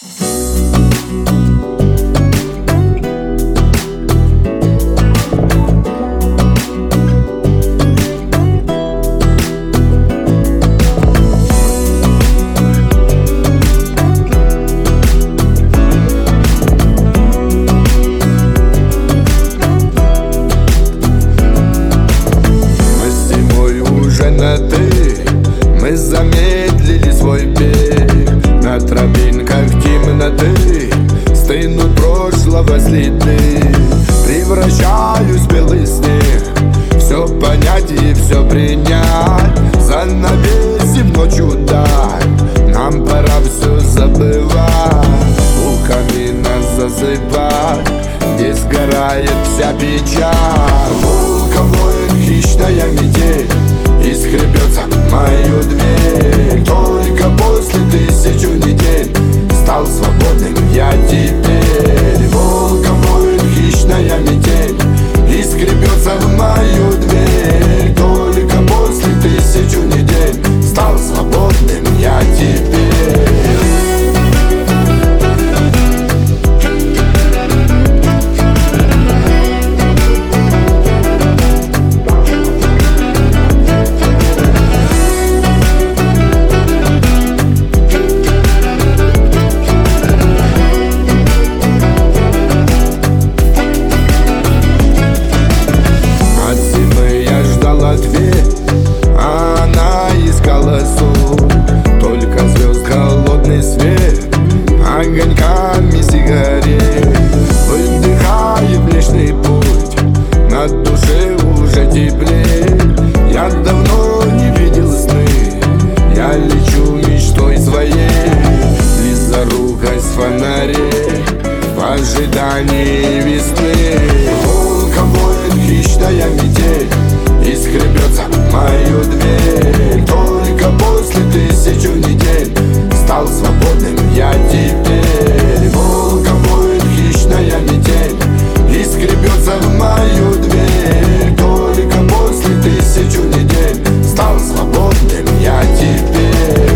Мы замедлили свой бег на тропинках темноты, стынут прошлого следы. Превращаюсь в белый снег, все понять и все принять. Занавесив ночью даль, нам пора все забывать. У камина засыпать, где сгорает вся печаль. Волком воет хищная метель и скребется мою дверь. Только после 1000 недель стал свободным я теперь. Волком воет хищная метель и скребется в мою дверь. Только после 1000 недель стал свободным я теперь. Ответ, а она искала сон. Только звезд холодный свет огоньками сигарет. Выдыхая Млечный Путь, на душе уже теплее. Я давно не видел сны, я лечу мечтой своей. Близорукость фонарей в ожидании весны. Волком воет хищная метель и скребется мою дверь. Только после 1000 недель стал свободным я теперь. Волком воет хищная метель и скребется в мою дверь. Только после 1000 недель стал свободным я теперь.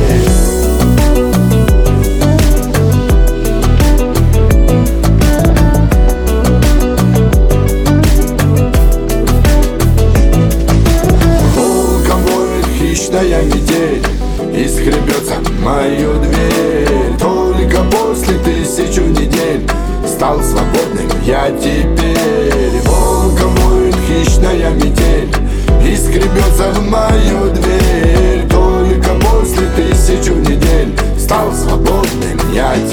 Хищная метель и скребется мою дверь. Только после 1000 недель стал свободным я теперь. Волком воет хищная метель и скребется в мою дверь. Только после 1000 недель стал свободным я теперь.